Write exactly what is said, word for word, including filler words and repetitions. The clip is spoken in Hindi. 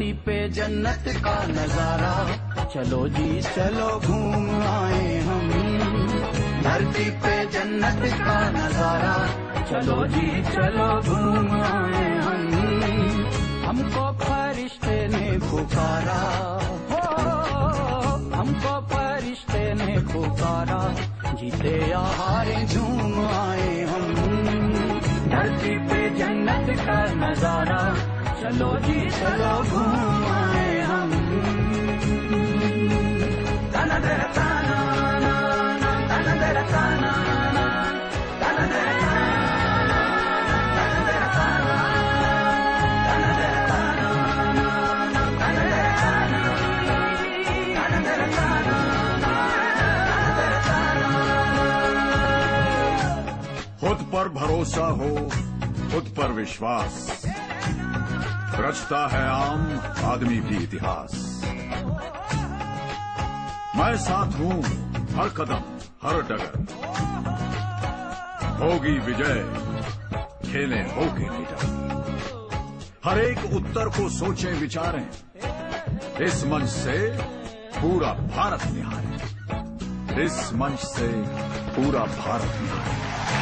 धरती पे जन्नत का नजारा, चलो जी चलो घूम आए हम। धरती पे जन्नत का नजारा, चलो जी चलो घूम आए हम। हमको फरिश्ते ने पुकारा, हो हमको फरिश्ते ने पुकारा, जीते या हारे झूम आए हम। धरती पे जन्नत का नजारा, चलो जी चलो घूम आए हम। ताना तेरा ताना ना ना, ताना तेरा ताना ना, ताना तेरा ताना, ताना तेरा ताना, ताना तेरा ताना ना ना, ताना तेरा ताना, ताना तेरा ताना ना, ताना तेरा ताना। खुद पर भरोसा हो, खुद पर विश्वास, रचता है आम आदमी भी इतिहास। मैं साथ हूं हर कदम हर डगर, होगी विजय खेलें होके निडर। हर एक उत्तर को सोचें विचारें, इस मंच से पूरा भारत निहारे, इस मंच से पूरा भारत निहारे।